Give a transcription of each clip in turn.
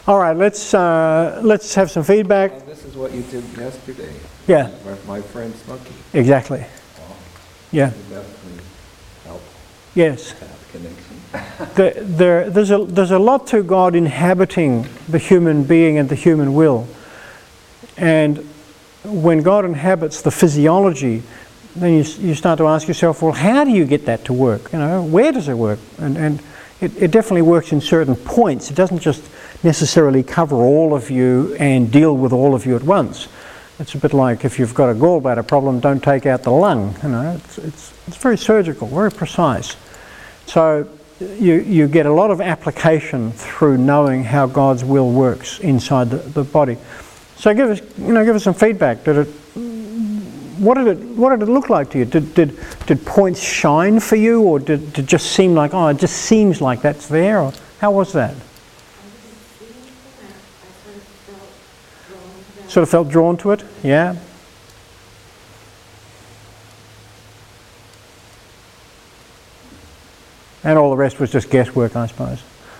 All right, let's have some feedback. Well, this is what you did yesterday. Yeah. With my friend Smokey. Exactly. Wow. Yeah. You definitely helped Yes. have a connection. There's a lot to God inhabiting the human being and the human will. And when God inhabits the physiology, then you start to ask yourself, well, how do you get that to work? Where does it work? And it definitely works in certain points. It doesn't just necessarily cover all of you and deal with all of you at once. It's a bit like if you've got a gallbladder problem, don't take out the lung. It's very surgical, very precise. So you get a lot of application through knowing how God's will works inside the body. So give us some feedback. What did it look like to you? Did points shine for you, or did it just seem like, it just seems like that's there? Or how was that? Sort of felt drawn to it, yeah. And all the rest was just guesswork, I suppose.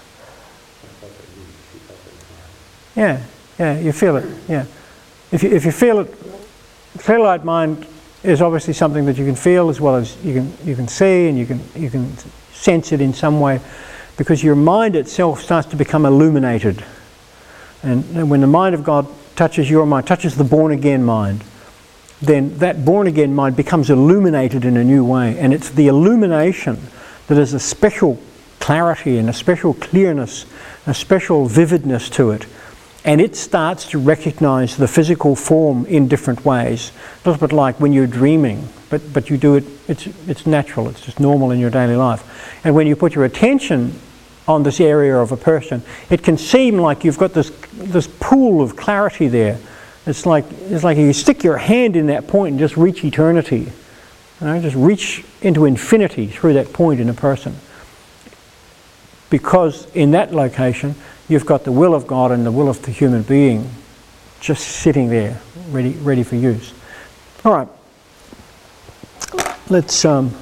Yeah, you feel it. Yeah, if you feel it, clear light mind is obviously something that you can feel as well as you can see, and you can sense it in some way, because your mind itself starts to become illuminated. And when the mind of God touches your mind, touches the born again mind, then that born again mind becomes illuminated in a new way, and it's the illumination that has a special clarity and a special clearness, a special vividness to it. And it starts to recognize the physical form in different ways. A little bit like when you're dreaming, but you do it, it's natural, it's just normal in your daily life. And when you put your attention on this area of a person, it can seem like you've got this pool of clarity there. It's like you stick your hand in that point and just reach eternity. Just reach into infinity through that point in a person. Because in that location, you've got the will of God and the will of the human being just sitting there, ready for use. All right. Let's have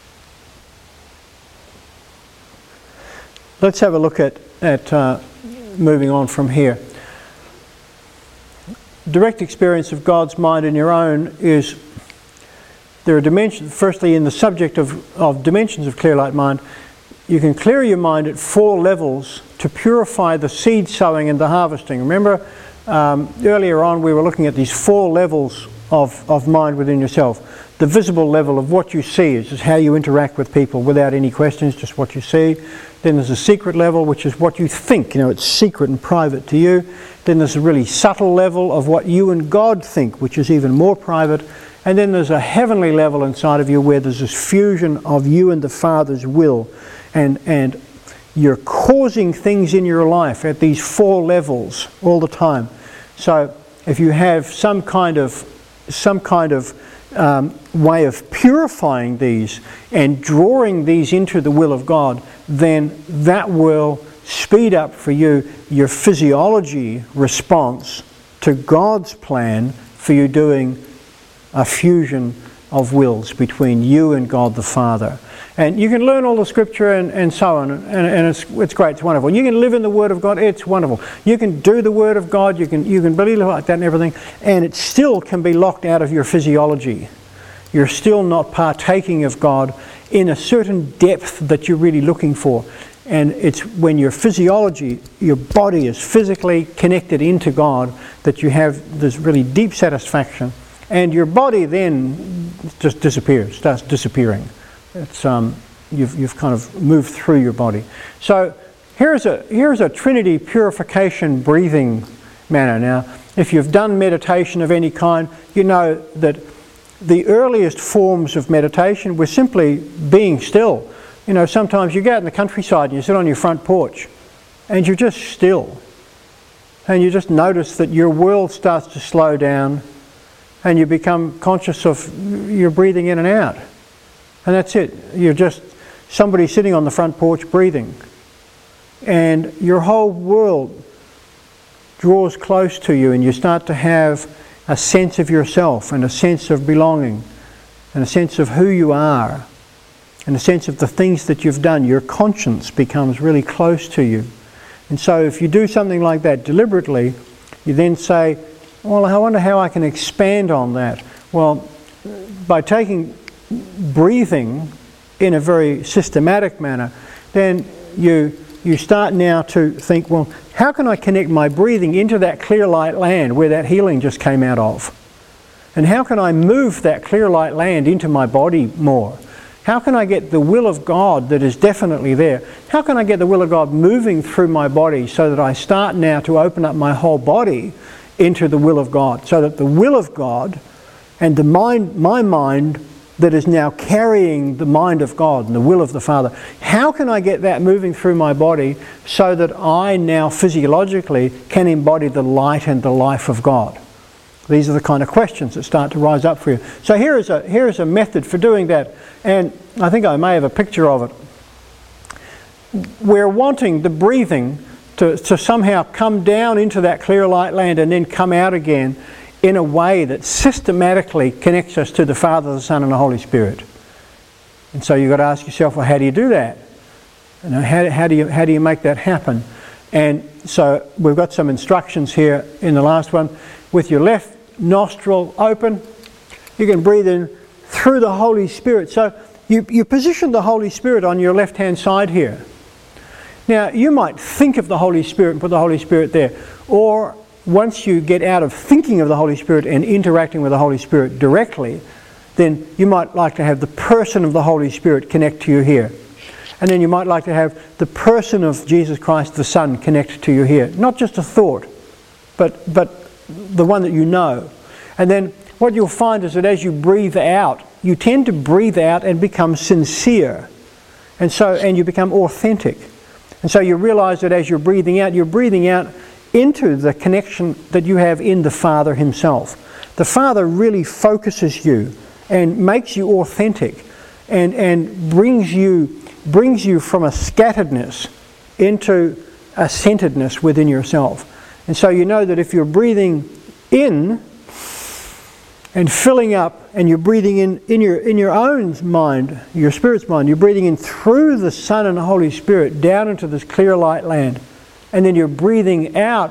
a look at moving on from here. Direct experience of God's mind in your own is, there are dimensions. Firstly, in the subject of dimensions of clear light mind, you can clear your mind at 4 levels to purify the seed sowing and the harvesting. Remember, earlier on we were looking at these 4 levels of mind within yourself. The visible level of what you see is just how you interact with people without any questions, just what you see. Then there's a secret level, which is what you think. It's secret and private to you. Then there's a really subtle level of what you and God think, which is even more private. And then there's a heavenly level inside of you where there's this fusion of you and the Father's will. And you're causing things in your life at these 4 levels all the time. So if you have some kind of way of purifying these and drawing these into the will of God, then that will speed up for you your physiology response to God's plan for you doing a fusion of wills between you and God the Father. And you can learn all the scripture and so on, and it's great, it's wonderful. You can live in the Word of God, it's wonderful. You can do the Word of God, you can believe like that and everything, and it still can be locked out of your physiology. You're still not partaking of God in a certain depth that you're really looking for. And it's when your physiology, your body is physically connected into God, that you have this really deep satisfaction. And your body then just disappears, starts disappearing. It's you've kind of moved through your body. So here's a Trinity purification breathing manner. Now, if you've done meditation of any kind, you know that the earliest forms of meditation were simply being still. Sometimes you go out in the countryside and you sit on your front porch and you're just still. And you just notice that your world starts to slow down and you become conscious of your breathing in and out. And that's it. You're just somebody sitting on the front porch breathing. And your whole world draws close to you and you start to have a sense of yourself and a sense of belonging and a sense of who you are and a sense of the things that you've done. Your conscience becomes really close to you. And so if you do something like that deliberately, you then say, well, I wonder how I can expand on that. Well, by taking breathing in a very systematic manner, then you start now to think, well, how can I connect my breathing into that clear light land where that healing just came out of? And how can I move that clear light land into my body more? How can I get the will of God that is definitely there? How can I get the will of God moving through my body so that I start now to open up my whole body into the will of God, so that the will of God and the mind, my mind that is now carrying the mind of God and the will of the Father, how can I get that moving through my body so that I now physiologically can embody the light and the life of God? These are the kind of questions that start to rise up for you. So here is a method for doing that, and I think I may have a picture of it. We're wanting the breathing to somehow come down into that clear light land and then come out again in a way that systematically connects us to the Father, the Son and the Holy Spirit. And so you've got to ask yourself, well, how do you do that? You know, how do you make that happen? And so we've got some instructions here in the last one. With your left nostril open, you can breathe in through the Holy Spirit. So you position the Holy Spirit on your left hand side here. Now you might think of the Holy Spirit and put the Holy Spirit there, or once you get out of thinking of the Holy Spirit and interacting with the Holy Spirit directly, then you might like to have the person of the Holy Spirit connect to you here. And then you might like to have the person of Jesus Christ the Son connect to you here. Not just a thought, but the one that you know. And then what you'll find is that as you breathe out, you tend to breathe out and become sincere. And you become authentic. And so you realize that as you're breathing out into the connection that you have in the Father Himself. The Father really focuses you and makes you authentic and brings you from a scatteredness into a centeredness within yourself. And so you know that if you're breathing in and filling up, and you're breathing in your own mind, your spirit's mind, you're breathing in through the Son and the Holy Spirit down into this clear light land. And then you're breathing out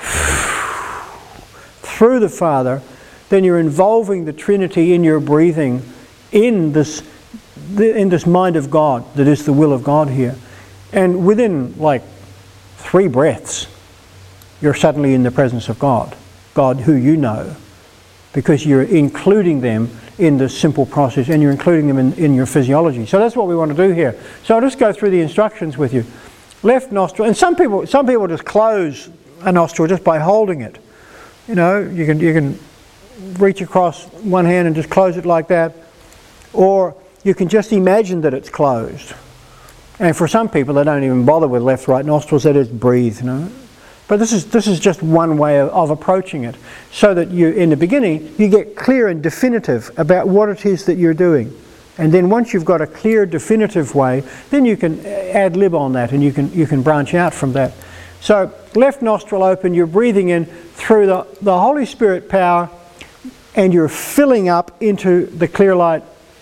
through the Father, then you're involving the Trinity in your breathing in this mind of God that is the will of God here. And within like 3 breaths, you're suddenly in the presence of God who you know, because you're including them in this simple process and you're including them in your physiology. So that's what we want to do here. So I'll just go through the instructions with you. Left nostril, and some people just close a nostril just by holding it. You know, you can reach across one hand and just close it like that, or you can just imagine that it's closed. And for some people, they don't even bother with left, right nostrils; they just breathe. You know, but this is just one way of approaching it, so that you, in the beginning, you get clear and definitive about what it is that you're doing. And then once you've got a clear, definitive way, then you can ad lib on that and you can branch out from that. So left nostril open, you're breathing in through the Holy Spirit power, and you're filling up into the clear light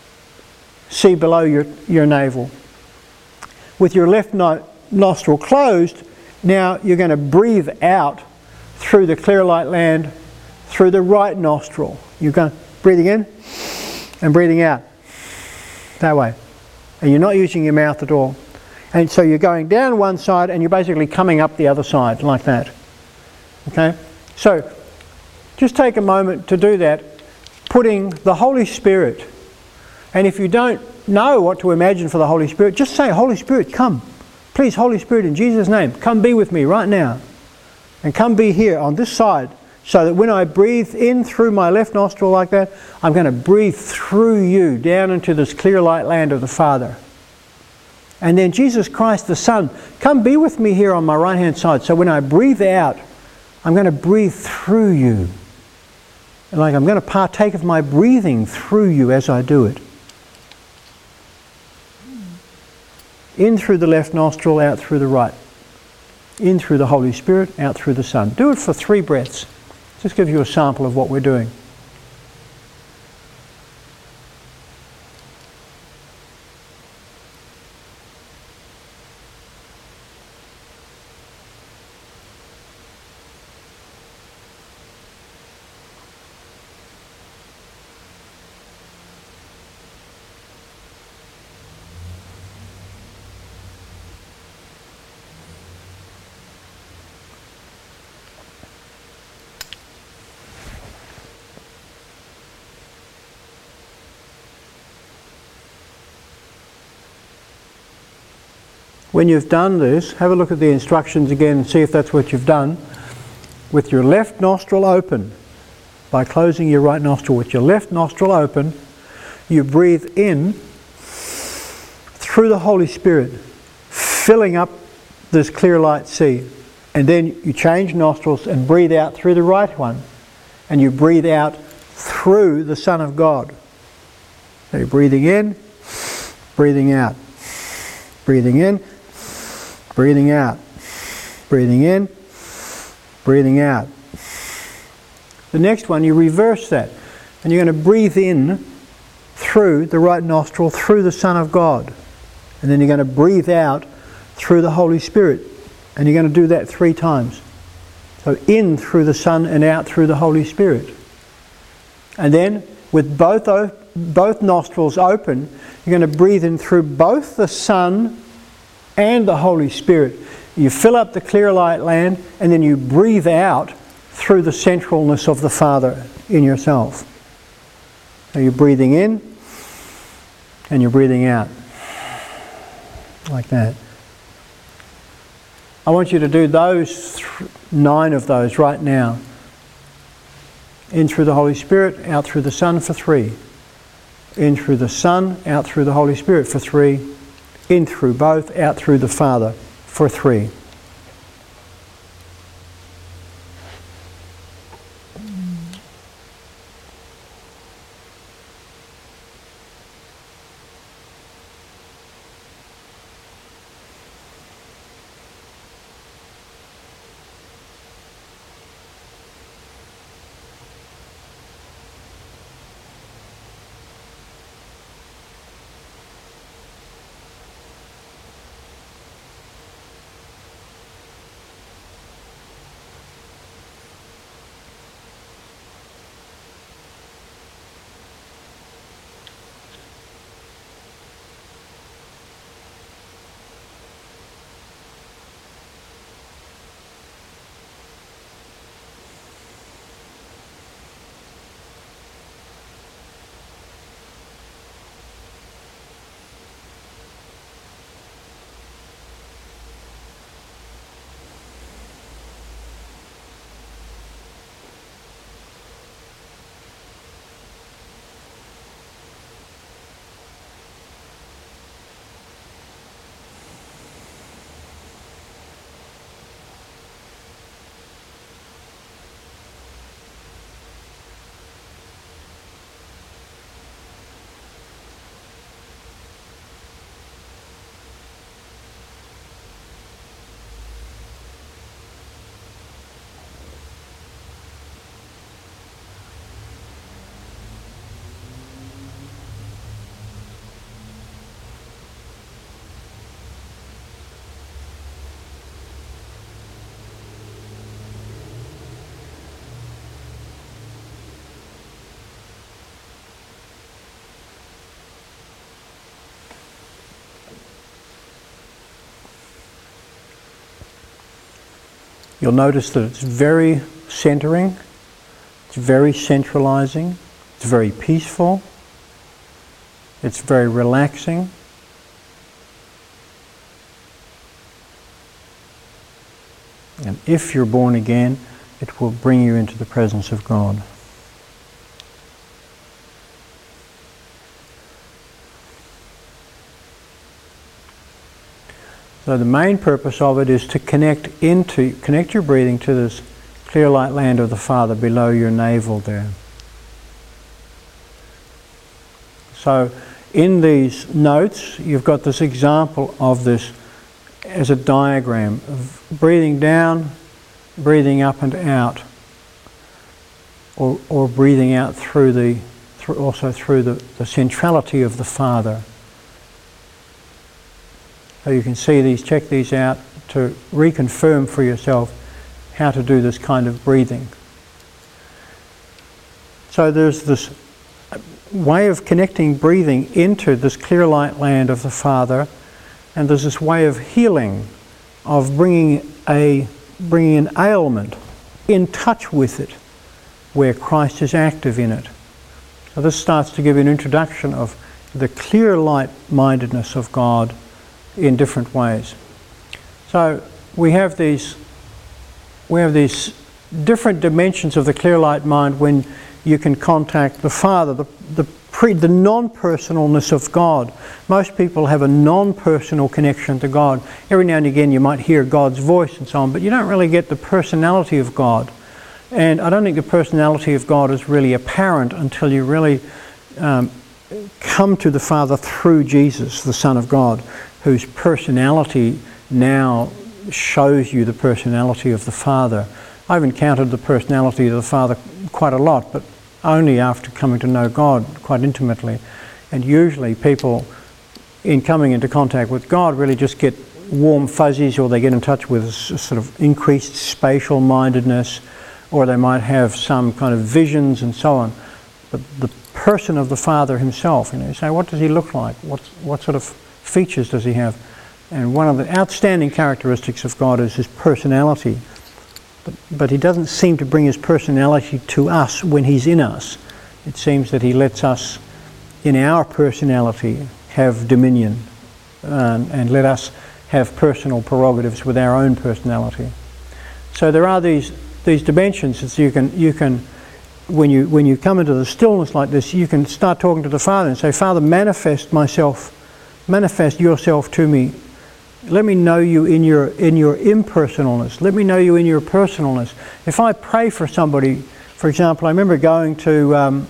sea below your navel. With your left nostril closed, now you're going to breathe out through the clear light land through the right nostril. You're going breathing in and breathing out. That way. And you're not using your mouth at all. And so you're going down one side and you're basically coming up the other side like that. Okay? So just take a moment to do that, putting the Holy Spirit. And if you don't know what to imagine for the Holy Spirit, just say, Holy Spirit, come. Please, Holy Spirit, in Jesus' name, come be with me right now. And come be here on this side, so that when I breathe in through my left nostril like that, I'm going to breathe through you down into this clear light land of the Father. And then Jesus Christ the Son, come be with me here on my right hand side. So when I breathe out, I'm going to breathe through you. And like I'm going to partake of my breathing through you as I do it. In through the left nostril, out through the right. In through the Holy Spirit, out through the Son. Do it for 3 breaths. Just give you a sample of what we're doing. when you've done this, have a look at the instructions again and see if that's what you've done. With your left nostril open, by closing your right nostril, with your left nostril open, you breathe in through the Holy Spirit, filling up this clear light sea. And then you change nostrils and breathe out through the right one. And you breathe out through the Son of God. So you're breathing in, breathing out. Breathing in, breathing out. Breathing in, breathing out. The next one, you reverse that. And you're going to breathe in through the right nostril, through the Son of God. And then you're going to breathe out through the Holy Spirit. And you're going to do that 3 times. So in through the Son and out through the Holy Spirit. And then with both nostrils open, you're going to breathe in through both the Son and the Holy Spirit. You fill up the clear light land and then you breathe out through the centralness of the Father in yourself. So you're breathing in and you're breathing out. Like that. I want you to do those 9 of those right now. In through the Holy Spirit, out through the Son for 3. In through the Son, out through the Holy Spirit for 3. In through both, out through the Father for 3. You'll notice that it's very centering, it's very centralizing, it's very peaceful, it's very relaxing. And if you're born again, it will bring you into the presence of God. So the main purpose of it is to connect your breathing to this clear light land of the Father below your navel there. So in these notes, you've got this example of this as a diagram of breathing down, breathing up and out, or breathing out through the centrality of the Father. So you can see these, check these out to reconfirm for yourself how to do this kind of breathing. So there's this way of connecting breathing into this clear light land of the Father, and there's this way of healing, of bringing an ailment in touch with it, where Christ is active in it. So this starts to give an introduction of the clear light-mindedness of God in different ways. So we have these different dimensions of the clear light mind when you can contact the Father, the non-personalness of God. Most people have a non-personal connection to God. Every now and again you might hear God's voice and so on, but you don't really get the personality of God. And I don't think the personality of God is really apparent until you really come to the Father through Jesus, the Son of God, whose personality now shows you the personality of the Father. I've encountered the personality of the Father quite a lot, but only after coming to know God quite intimately. And usually people, in coming into contact with God, really just get warm fuzzies, or they get in touch with a sort of increased spatial mindedness, or they might have some kind of visions and so on. But the person of the Father himself, you say, what does he look like? What sort of features does he have? And one of the outstanding characteristics of God is his personality. But he doesn't seem to bring his personality to us when he's in us. It seems that he lets us, in our personality, have dominion and let us have personal prerogatives with our own personality. So there are these dimensions that you can when you come into the stillness like this, you can start talking to the Father and say, Father, manifest yourself to me. Let me know you in your impersonalness. Let me know you in your personalness. If I pray for somebody, for example, I remember going to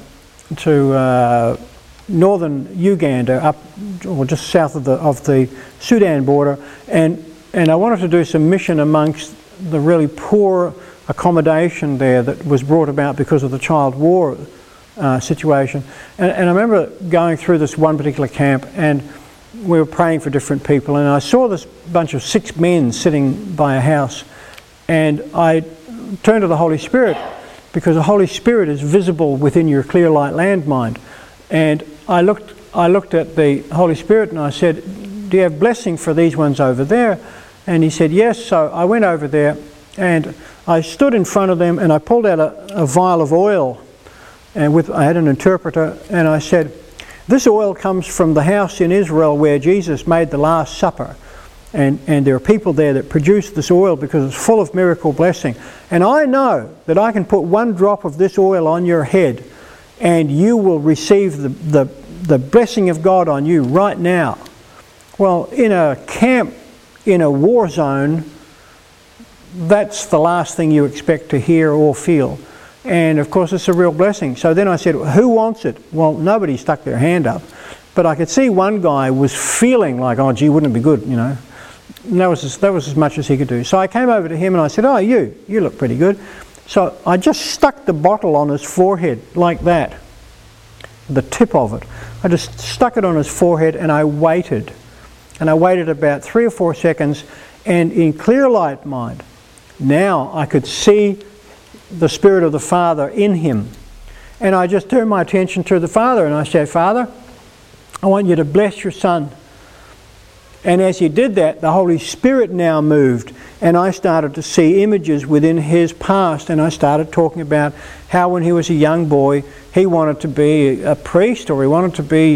northern Uganda, up or just south of the Sudan border, and I wanted to do some mission amongst the really poor accommodation there that was brought about because of the child war situation. And I remember going through this one particular camp, and we were praying for different people, and I saw this bunch of 6 men sitting by a house, and I turned to the Holy Spirit, because the Holy Spirit is visible within your clear light land mind. And I looked at the Holy Spirit and I said, do you have blessing for these ones over there? And he said yes. So I went over there and I stood in front of them and I pulled out a vial of oil, and I had an interpreter, and I said, this oil comes from the house in Israel where Jesus made the Last Supper. And there are people there that produce this oil because it's full of miracle blessing. And I know that I can put 1 drop of this oil on your head and you will receive the blessing of God on you right now. Well, in a camp, in a war zone, that's the last thing you expect to hear or feel. And of course it's a real blessing. So then I said, who wants it? Well, nobody stuck their hand up. But I could see one guy was feeling like, oh gee, wouldn't it be good, you know. And that was as much as he could do. So I came over to him and I said, oh, you look pretty good. So I just stuck the bottle on his forehead like that, the tip of it. I just stuck it on his forehead and I waited. And I waited about 3 or 4 seconds, and in clear light mind, now I could see the Spirit of the Father in him. And I just turned my attention to the Father and I said, Father, I want you to bless your Son. And as he did that, the Holy Spirit now moved, and I started to see images within his past, and I started talking about how when he was a young boy he wanted to be a priest, or he wanted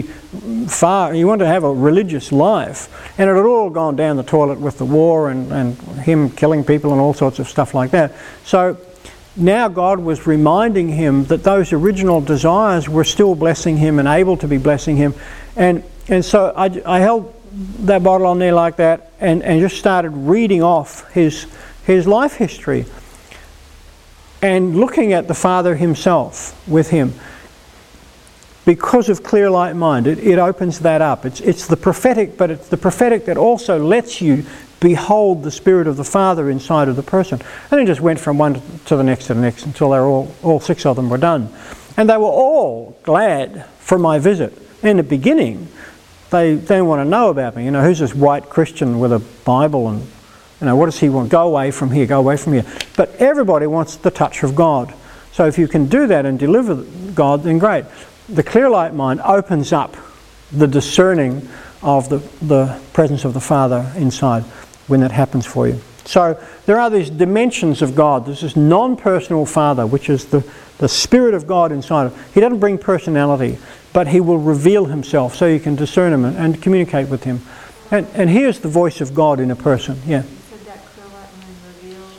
to have a religious life, and it had all gone down the toilet with the war and him killing people and all sorts of stuff like that. So now God was reminding him that those original desires were still blessing him and able to be blessing him, and so I held that bottle on there like that and just started reading off his life history and looking at the Father himself with him. Because of clear light mind, it opens that up. It's the prophetic, but it's the prophetic that also lets you behold the Spirit of the Father inside of the person. And it just went from one to the next until they were all 6 of them were done. And they were all glad for my visit. In the beginning, they didn't want to know about me. You know, who's this white Christian with a Bible, and you know, what does he want? Go away from here, go away from here. But everybody wants the touch of God. So if you can do that and deliver God, then great. The clear light mind opens up the discerning of the presence of the Father inside when that happens for you. So there are these dimensions of God. There's this non-personal Father, which is the Spirit of God inside of him. He doesn't bring personality, but he will reveal himself so you can discern him and communicate with him. And here's the voice of God in a person. Yeah. You said that clear light mind reveals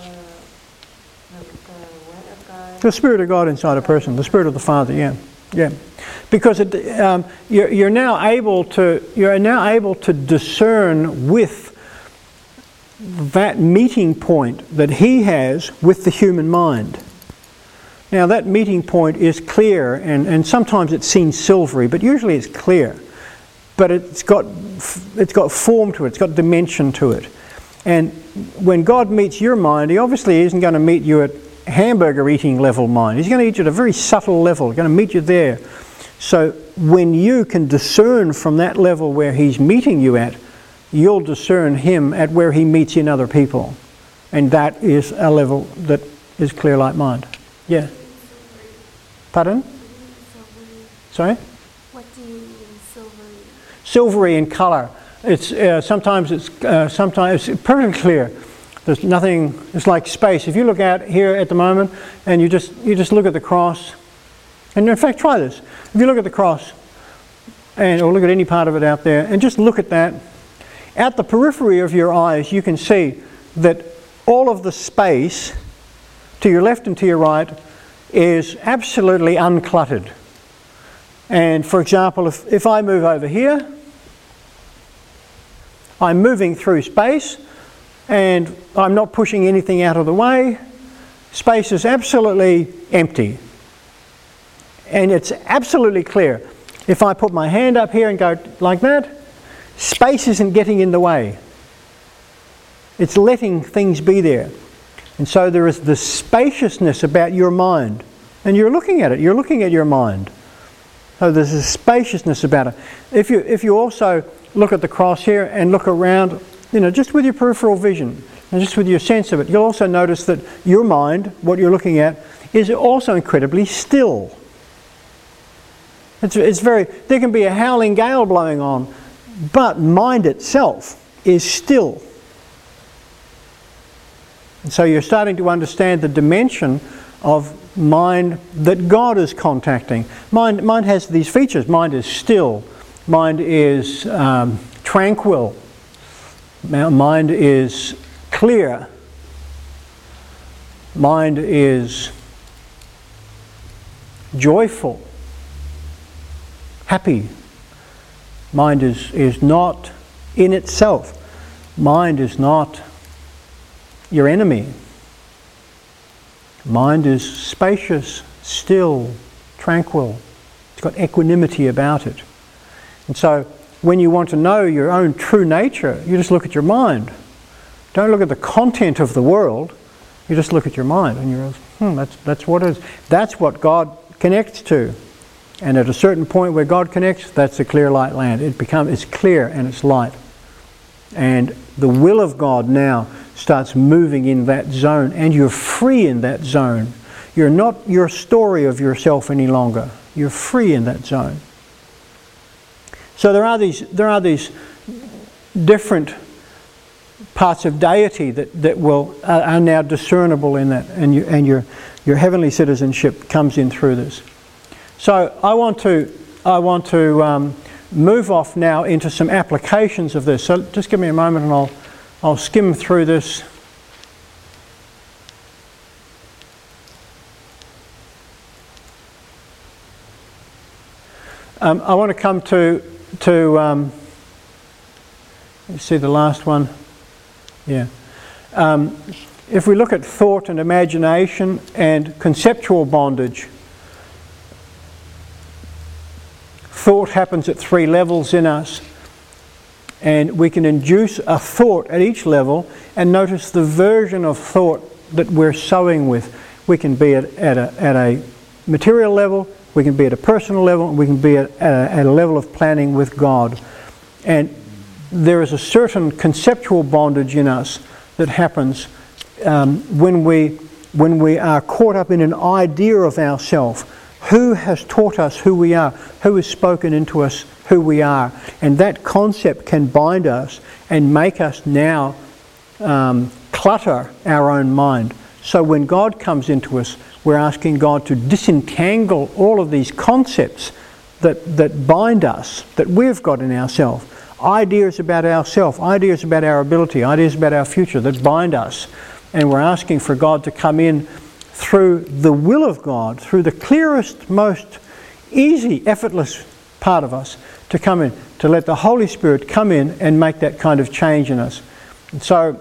the what of God? The Spirit of God inside a person, the Spirit of the Father. Yeah, yeah. Because you're now able to discern with that meeting point that He has with the human mind. Now that meeting point is clear, and sometimes it seems silvery, but usually it's clear. But it's got form to it, it's got dimension to it. And when God meets your mind, He obviously isn't going to meet you at hamburger eating level mind. He's going to meet you at a very subtle level. He's going to meet you there. So when you can discern from that level where He's meeting you at, you'll discern Him at where He meets in other people. And that is a level that is clear light mind. Yeah. Pardon? Sorry? What do you mean silvery? Silvery in colour. It's sometimes it's perfectly clear. There's nothing. It's like space. If you look out here at the moment and you just look at the cross, and in fact try this. If you look at the cross, or look at any part of it out there, and just look at that, at the periphery of your eyes, you can see that all of the space to your left and to your right is absolutely uncluttered. And for example, if I move over here, I'm moving through space and I'm not pushing anything out of the way. Space is absolutely empty. And it's absolutely clear. If I put my hand up here and go like that, space isn't getting in the way. It's letting things be there. And so there is this spaciousness about your mind. And you're looking at it. You're looking at your mind. So there's a spaciousness about it. If you also look at the cross here and look around, just with your peripheral vision and just with your sense of it, you'll also notice that your mind, what you're looking at, is also incredibly still. It's very. There can be a howling gale blowing on, but mind itself is still. And so you're starting to understand the dimension of mind that God is contacting. Mind has these features. Mind is still. Mind is tranquil. Mind is clear. Mind is joyful, happy. Mind is not in itself. Mind is not your enemy. Mind is spacious, still, tranquil. It's got equanimity about it. And so when you want to know your own true nature, you just look at your mind. Don't look at the content of the world. You just look at your mind and you realize, that's what it is. That's what God connects to. And at a certain point where God connects, that's the clear light land. It's clear and it's light. And the will of God now starts moving in that zone, and you're free in that zone. You're not your story of yourself any longer. You're free in that zone. So there are these different parts of deity that are now discernible in that, and your heavenly citizenship comes in through this. So I want to move off now into some applications of this. So just give me a moment and I'll skim through this. I want to come to let's see the last one. Yeah. If we look at thought and imagination and conceptual bondage, thought happens at 3 levels in us, and we can induce a thought at each level, and notice the version of thought that we're sowing with. We can be at a material level, we can be at a personal level, and we can be at a level of planning with God. And there is a certain conceptual bondage in us that happens when we are caught up in an idea of ourselves. Who has taught us who we are? Who has spoken into us who we are? And that concept can bind us and make us now clutter our own mind. So when God comes into us, we're asking God to disentangle all of these concepts that bind us, that we've got in ourselves. ideas about ourselves, ideas about our ability, ideas about our future that bind us. And we're asking for God to come in through the will of God, through the clearest, most easy, effortless part of us, to come in, to let the Holy Spirit come in and make that kind of change in us. And so